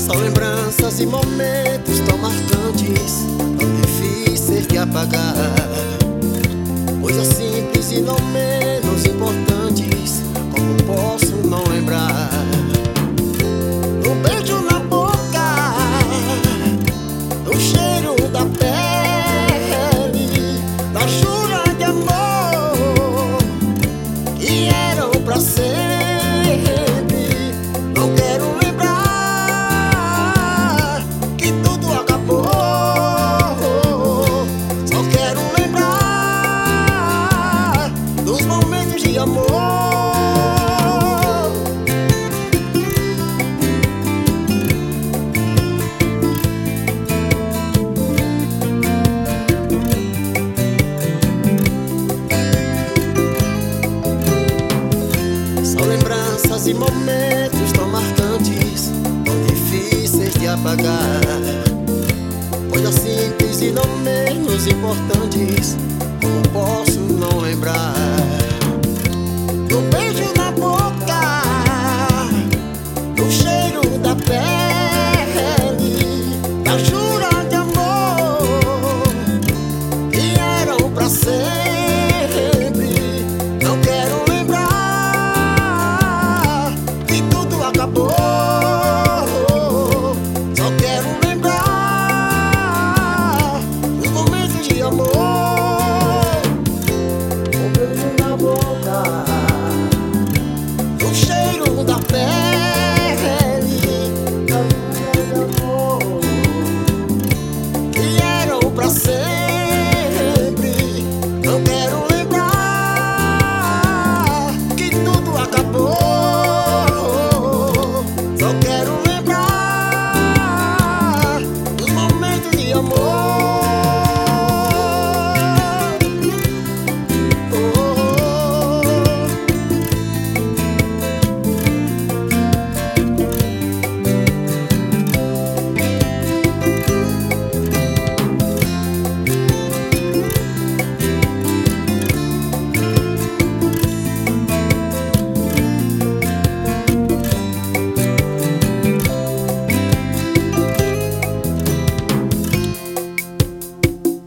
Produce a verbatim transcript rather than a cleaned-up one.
São lembranças e momentos tão marcantes, tão difíceis de apagar. Coisas simples e não menos importantes, como posso não lembrar? Um beijo na boca, o cheiro da pele, da jura de amor que eram pra sempre. Não quero lembrar que tudo acabou, só quero lembrar dos momentos de amor. São lembranças e momentos tão marcantes, tão difíceis de apagar. Coisas simples e não menos importantes, como posso não lembrar? Um beijo na boca,